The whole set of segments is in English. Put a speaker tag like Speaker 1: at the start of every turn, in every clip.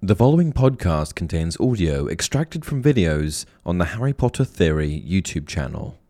Speaker 1: The following podcast contains audio extracted from videos on the Harry Potter Theory YouTube channel.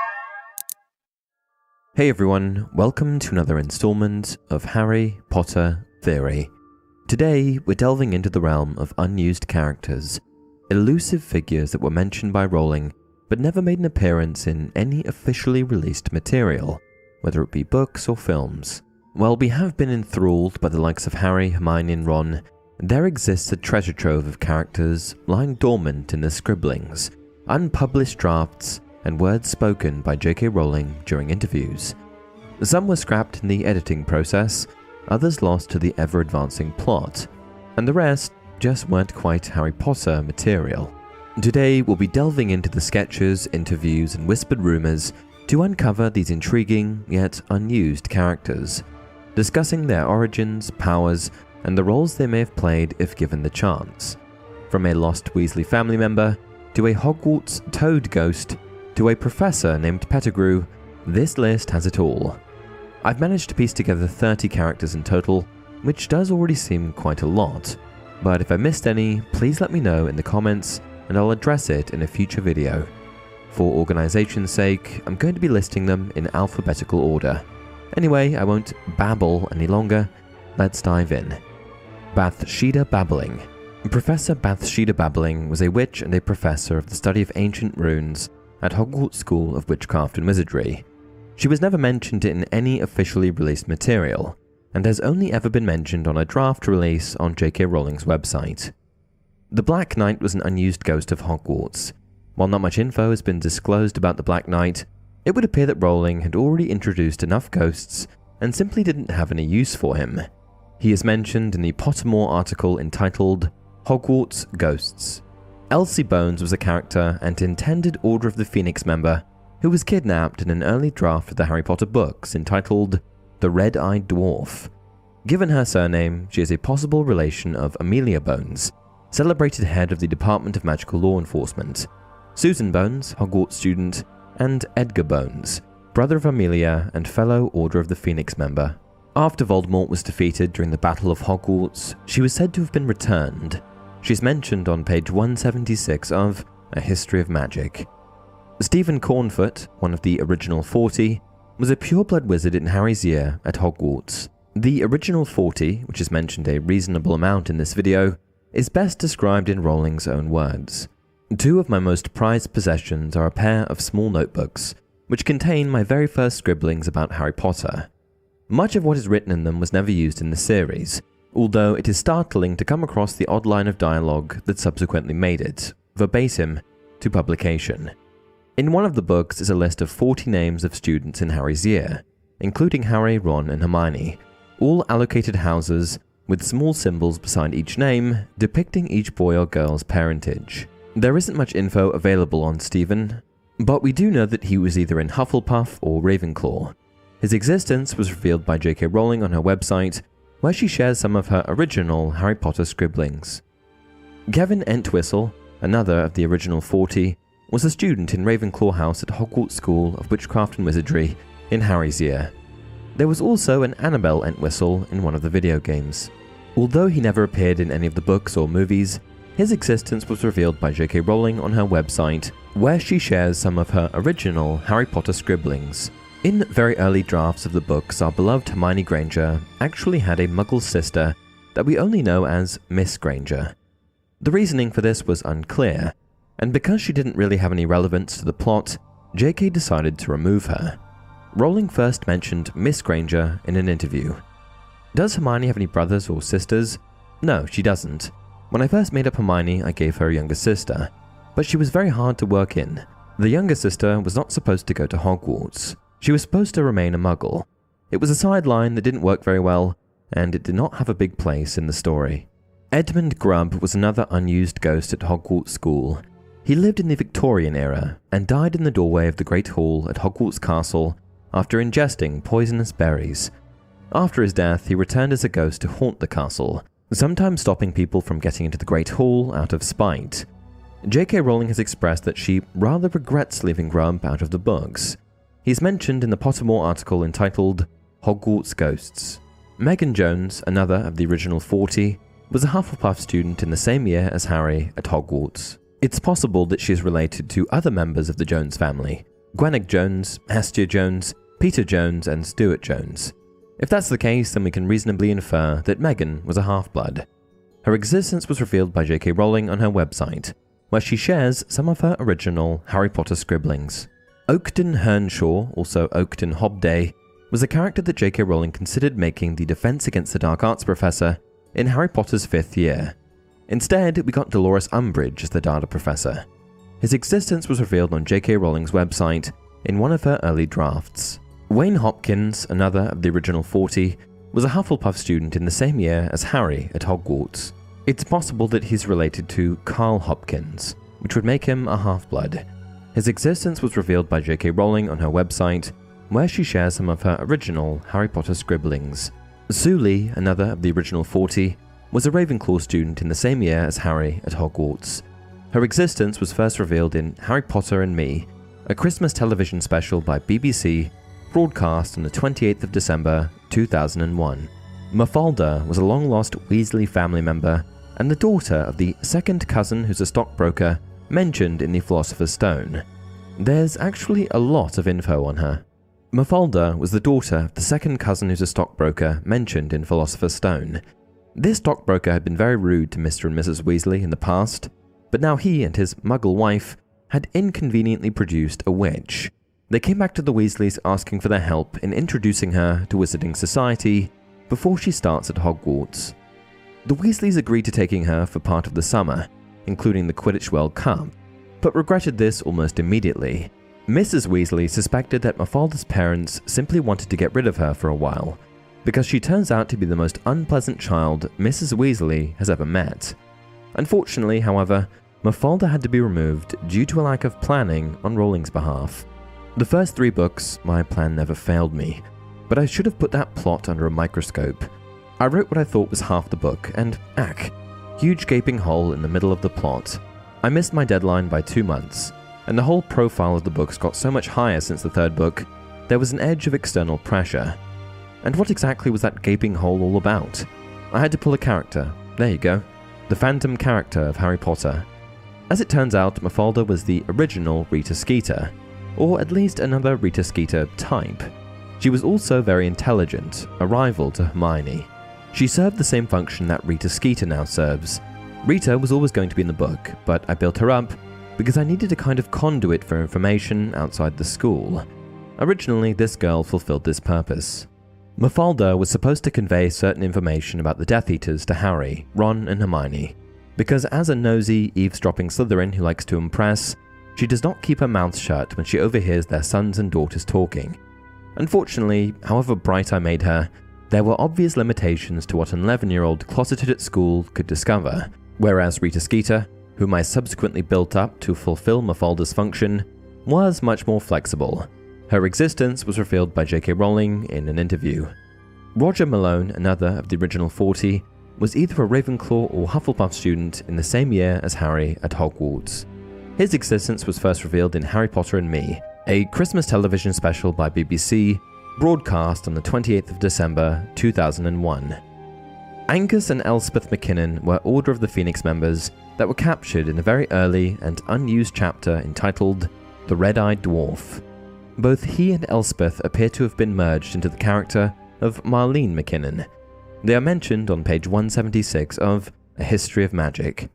Speaker 1: Hey everyone, welcome to another installment of Harry Potter Theory. Today, we're delving into the realm of unused characters, elusive figures that were mentioned by Rowling but never made an appearance in any officially released material, whether it be books or films. While we have been enthralled by the likes of Harry, Hermione and Ron, there exists a treasure trove of characters lying dormant in the scribblings, unpublished drafts, and words spoken by J.K. Rowling during interviews. Some were scrapped in the editing process, others lost to the ever-advancing plot, and the rest just weren't quite Harry Potter material. Today, we'll be delving into the sketches, interviews, and whispered rumors to uncover these intriguing yet unused characters, discussing their origins, powers, and the roles they may have played if given the chance. From a lost Weasley family member, to a Hogwarts toad ghost, to a professor named Pettigrew, this list has it all. I've managed to piece together 30 characters in total, which does already seem quite a lot, but if I missed any, please let me know in the comments and I'll address it in a future video. For organization's sake, I'm going to be listing them in alphabetical order. Anyway, I won't babble any longer, let's dive in. Bathsheba Babbling. Professor Bathsheba Babbling was a witch and a professor of the study of ancient runes at Hogwarts School of Witchcraft and Wizardry. She was never mentioned in any officially released material, and has only ever been mentioned on a draft release on J.K. Rowling's website. The Black Knight was an unused ghost of Hogwarts. While not much info has been disclosed about the Black Knight, it would appear that Rowling had already introduced enough ghosts and simply didn't have any use for him. He is mentioned in the Pottermore article entitled Hogwarts Ghosts. Elsie Bones was a character and intended Order of the Phoenix member who was kidnapped in an early draft of the Harry Potter books entitled The Red-Eyed Dwarf. Given her surname, she is a possible relation of Amelia Bones, celebrated head of the Department of Magical Law Enforcement, Susan Bones, Hogwarts student, and Edgar Bones, brother of Amelia and fellow Order of the Phoenix member. After Voldemort was defeated during the Battle of Hogwarts, she was said to have been returned. She's mentioned on page 176 of A History of Magic. Stephen Cornfoot, one of the original 40, was a pure-blood wizard in Harry's year at Hogwarts. The original 40, which is mentioned a reasonable amount in this video, is best described in Rowling's own words. Two of my most prized possessions are a pair of small notebooks, which contain my very first scribblings about Harry Potter. Much of what is written in them was never used in the series, although it is startling to come across the odd line of dialogue that subsequently made it, verbatim, to publication. In one of the books is a list of 40 names of students in Harry's year, including Harry, Ron, and Hermione, all allocated houses, with small symbols beside each name depicting each boy or girl's parentage. There isn't much info available on Stephen, but we do know that he was either in Hufflepuff or Ravenclaw. His existence was revealed by J.K. Rowling on her website, where she shares some of her original Harry Potter scribblings. Kevin Entwistle, another of the original 40, was a student in Ravenclaw House at Hogwarts School of Witchcraft and Wizardry in Harry's year. There was also an Annabelle Entwistle in one of the video games. Although he never appeared in any of the books or movies, his existence was revealed by J.K. Rowling on her website, where she shares some of her original Harry Potter scribblings. In very early drafts of the books, our beloved Hermione Granger actually had a Muggle sister that we only know as Miss Granger. The reasoning for this was unclear, and because she didn't really have any relevance to the plot, J.K. decided to remove her. Rowling first mentioned Miss Granger in an interview. Does Hermione have any brothers or sisters? No, she doesn't. When I first made up Hermione, I gave her a younger sister, but she was very hard to work in. The younger sister was not supposed to go to Hogwarts. She was supposed to remain a Muggle. It was a sideline that didn't work very well, and it did not have a big place in the story. Edmund Grubb was another unused ghost at Hogwarts School. He lived in the Victorian era and died in the doorway of the Great Hall at Hogwarts Castle after ingesting poisonous berries. After his death, he returned as a ghost to haunt the castle, sometimes stopping people from getting into the Great Hall out of spite. J.K. Rowling has expressed that she rather regrets leaving Grubb out of the books. He's mentioned in the Pottermore article entitled Hogwarts Ghosts. Megan Jones, another of the original 40, was a Hufflepuff student in the same year as Harry at Hogwarts. It's possible that she is related to other members of the Jones family: Gwenig Jones, Hestia Jones, Peter Jones, and Stuart Jones. If that's the case, then we can reasonably infer that Meghan was a half-blood. Her existence was revealed by J.K. Rowling on her website, where she shares some of her original Harry Potter scribblings. Oakton Hernshaw, also Oakton Hobday, was a character that J.K. Rowling considered making the Defense Against the Dark Arts professor in Harry Potter's 5th year. Instead, we got Dolores Umbridge as the Data professor. His existence was revealed on J.K. Rowling's website in one of her early drafts. Wayne Hopkins, another of the original 40, was a Hufflepuff student in the same year as Harry at Hogwarts. It's possible that he's related to Carl Hopkins, which would make him a half-blood. His existence was revealed by J.K. Rowling on her website, where she shares some of her original Harry Potter scribblings. Sue Lee, another of the original 40, was a Ravenclaw student in the same year as Harry at Hogwarts. Her existence was first revealed in Harry Potter and Me, a Christmas television special by BBC, broadcast on the 28th of December, 2001. Mafalda was a long-lost Weasley family member and the daughter of the second cousin who's a stockbroker mentioned in the Philosopher's Stone. There's actually a lot of info on her. Mafalda was the daughter of the second cousin who's a stockbroker mentioned in Philosopher's Stone. This stockbroker had been very rude to Mr. and Mrs. Weasley in the past, but now he and his muggle wife had inconveniently produced a witch. They came back to the Weasleys asking for their help in introducing her to Wizarding Society before she starts at Hogwarts. The Weasleys agreed to taking her for part of the summer, including the Quidditch World Cup, but regretted this almost immediately. Mrs. Weasley suspected that Mafalda's parents simply wanted to get rid of her for a while, because she turns out to be the most unpleasant child Mrs. Weasley has ever met. Unfortunately, however, Mafalda had to be removed due to a lack of planning on Rowling's behalf. The first 3 books, my plan never failed me, but I should have put that plot under a microscope. I wrote what I thought was half the book, and huge gaping hole in the middle of the plot. I missed my deadline by 2 months, and the whole profile of the books got so much higher since the 3rd book, there was an edge of external pressure. And what exactly was that gaping hole all about? I had to pull a character. There you go. The phantom character of Harry Potter. As it turns out, Mafalda was the original Rita Skeeter, or at least another Rita Skeeter type. She was also very intelligent, a rival to Hermione. She served the same function that Rita Skeeter now serves. Rita was always going to be in the book, but I built her up because I needed a kind of conduit for information outside the school. Originally, this girl fulfilled this purpose. Mafalda was supposed to convey certain information about the Death Eaters to Harry, Ron, and Hermione, because as a nosy, eavesdropping Slytherin who likes to impress, she does not keep her mouth shut when she overhears their sons and daughters talking. Unfortunately, however bright I made her, there were obvious limitations to what an 11-year-old closeted at school could discover, whereas Rita Skeeter, whom I subsequently built up to fulfill Mafalda's function, was much more flexible. Her existence was revealed by J.K. Rowling in an interview. Roger Malone, another of the original 40, was either a Ravenclaw or Hufflepuff student in the same year as Harry at Hogwarts. His existence was first revealed in Harry Potter and Me, a Christmas television special by BBC, broadcast on the 28th of December 2001. Angus and Elspeth McKinnon were Order of the Phoenix members that were captured in a very early and unused chapter entitled The Red-Eyed Dwarf. Both he and Elspeth appear to have been merged into the character of Marlene McKinnon. They are mentioned on page 176 of A History of Magic.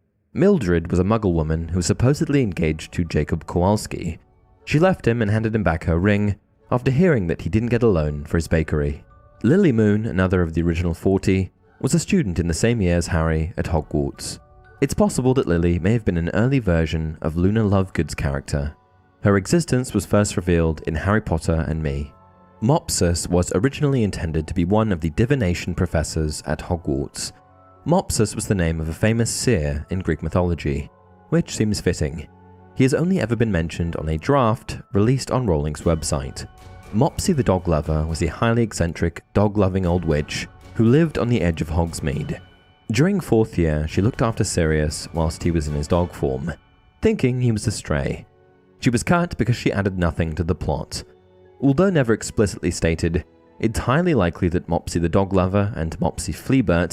Speaker 1: Mildred was a Muggle woman who was supposedly engaged to Jacob Kowalski. She left him and handed him back her ring after hearing that he didn't get a loan for his bakery. Lily Moon, another of the original 40, was a student in the same year as Harry at Hogwarts. It's possible that Lily may have been an early version of Luna Lovegood's character. Her existence was first revealed in Harry Potter and Me. Mopsus was originally intended to be one of the divination professors at Hogwarts. Mopsus was the name of a famous seer in Greek mythology, which seems fitting. He has only ever been mentioned on a draft released on Rowling's website. Mopsy the Dog Lover was a highly eccentric, dog-loving old witch who lived on the edge of Hogsmeade. During 4th year, she looked after Sirius whilst he was in his dog form, thinking he was a stray. She was cut because she added nothing to the plot. Although never explicitly stated, it's highly likely that Mopsy the Dog Lover and Mopsy Fleabert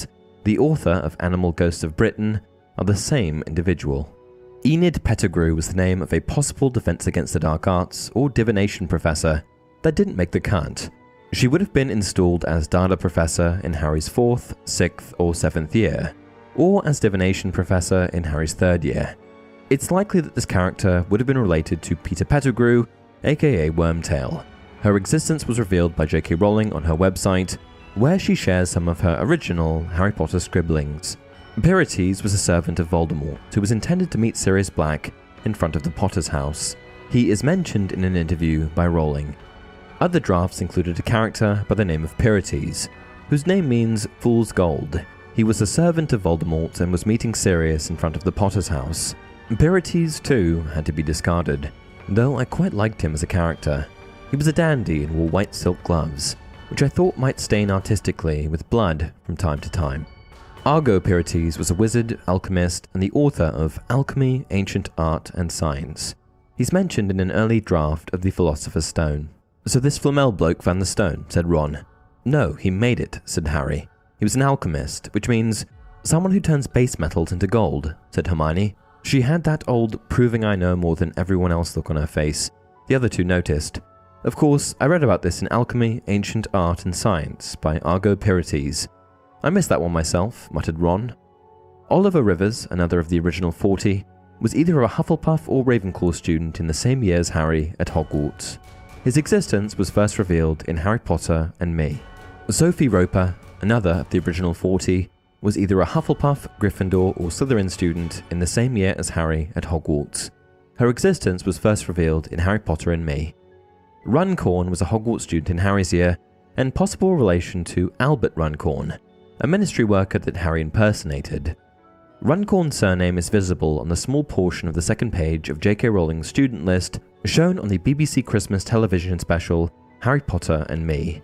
Speaker 1: the author of Animal Ghosts of Britain, are the same individual. Enid Pettigrew was the name of a possible Defense Against the Dark Arts or divination professor that didn't make the cut. She would have been installed as Dada Professor in Harry's 4th, 6th, or 7th year, or as Divination Professor in Harry's 3rd year. It's likely that this character would have been related to Peter Pettigrew, aka Wormtail. Her existence was revealed by J.K. Rowling on her website, where she shares some of her original Harry Potter scribblings. Pyrates was a servant of Voldemort who was intended to meet Sirius Black in front of the Potter's house. He is mentioned in an interview by Rowling. Other drafts included a character by the name of Pyrates, whose name means Fool's Gold. He was a servant of Voldemort and was meeting Sirius in front of the Potter's house. Pyrates, too, had to be discarded, though I quite liked him as a character. He was a dandy and wore white silk gloves, which I thought might stain artistically with blood from time to time. Argo Pyrates was a wizard, alchemist, and the author of Alchemy, Ancient Art, and Science. He's mentioned in an early draft of the Philosopher's Stone. "So this Flamel bloke found the stone," said Ron. "No, he made it," said Harry. "He was an alchemist, which means someone who turns base metals into gold," said Hermione. She had that old "proving I know more than everyone else" look on her face. The other two noticed. Of course, I read about this in Alchemy, Ancient Art, and Science by Argo Pyrates. "I missed that one myself," muttered Ron. Oliver Rivers, another of the original 40, was either a Hufflepuff or Ravenclaw student in the same year as Harry at Hogwarts. His existence was first revealed in Harry Potter and Me. Sophie Roper, another of the original 40, was either a Hufflepuff, Gryffindor, or Slytherin student in the same year as Harry at Hogwarts. Her existence was first revealed in Harry Potter and Me. Runcorn was a Hogwarts student in Harry's year, and possible relation to Albert Runcorn, a ministry worker that Harry impersonated. Runcorn's surname is visible on the small portion of the second page of J.K. Rowling's student list shown on the BBC Christmas television special Harry Potter and Me.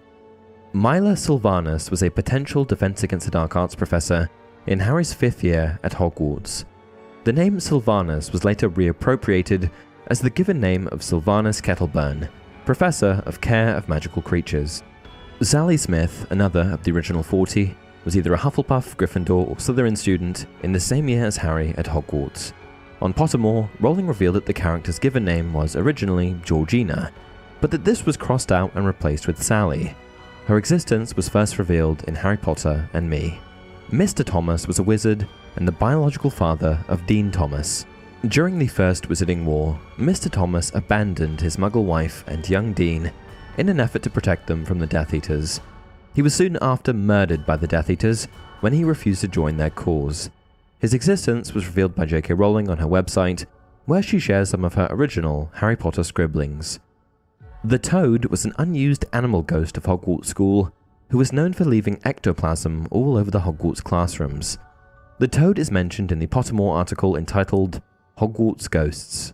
Speaker 1: Mila Sylvanus was a potential Defense Against the Dark Arts professor in Harry's 5th year at Hogwarts. The name Sylvanus was later reappropriated as the given name of Sylvanus Kettleburn, Professor of Care of Magical Creatures. Sally Smith, another of the original 40, was either a Hufflepuff, Gryffindor, or Slytherin student in the same year as Harry at Hogwarts. On Pottermore, Rowling revealed that the character's given name was originally Georgina, but that this was crossed out and replaced with Sally. Her existence was first revealed in Harry Potter and Me. Mr. Thomas was a wizard and the biological father of Dean Thomas. During the First Wizarding War, Mr. Thomas abandoned his Muggle wife and young Dean in an effort to protect them from the Death Eaters. He was soon after murdered by the Death Eaters when he refused to join their cause. His existence was revealed by J.K. Rowling on her website, where she shares some of her original Harry Potter scribblings. The Toad was an unused animal ghost of Hogwarts School who was known for leaving ectoplasm all over the Hogwarts classrooms. The Toad is mentioned in the Pottermore article entitled Hogwarts Ghosts.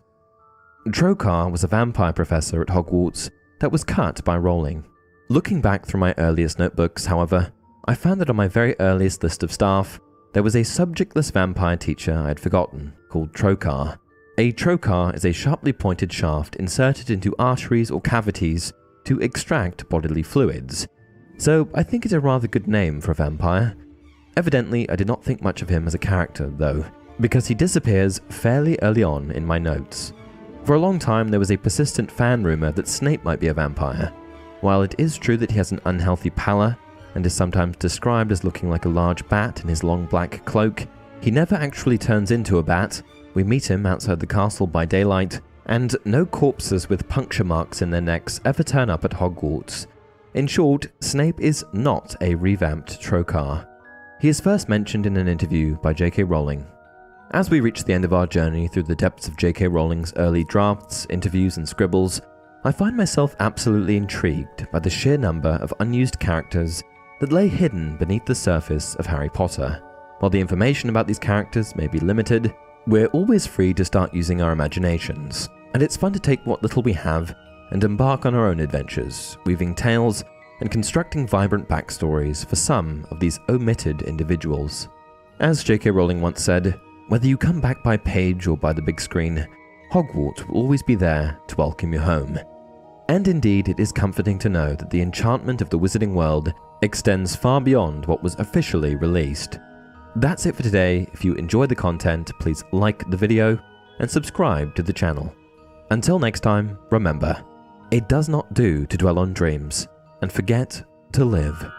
Speaker 1: Trokar was a vampire professor at Hogwarts that was cut by Rowling. Looking back through my earliest notebooks, however, I found that on my very earliest list of staff, there was a subjectless vampire teacher I had forgotten, called Trokar. A trocar is a sharply pointed shaft inserted into arteries or cavities to extract bodily fluids, so I think it's a rather good name for a vampire. Evidently, I did not think much of him as a character, though, because he disappears fairly early on in my notes. For a long time, there was a persistent fan rumor that Snape might be a vampire. While it is true that he has an unhealthy pallor and is sometimes described as looking like a large bat in his long black cloak, he never actually turns into a bat. We meet him outside the castle by daylight, and no corpses with puncture marks in their necks ever turn up at Hogwarts. In short, Snape is not a revamped Trokar. He is first mentioned in an interview by J.K. Rowling. As we reach the end of our journey through the depths of J.K. Rowling's early drafts, interviews, and scribbles, I find myself absolutely intrigued by the sheer number of unused characters that lay hidden beneath the surface of Harry Potter. While the information about these characters may be limited, we're always free to start using our imaginations, and it's fun to take what little we have and embark on our own adventures, weaving tales and constructing vibrant backstories for some of these omitted individuals. As J.K. Rowling once said, whether you come back by page or by the big screen, Hogwarts will always be there to welcome you home. And indeed, it is comforting to know that the enchantment of the wizarding world extends far beyond what was officially released. That's it for today. If you enjoyed the content, please like the video and subscribe to the channel. Until next time, remember, it does not do to dwell on dreams and forget to live.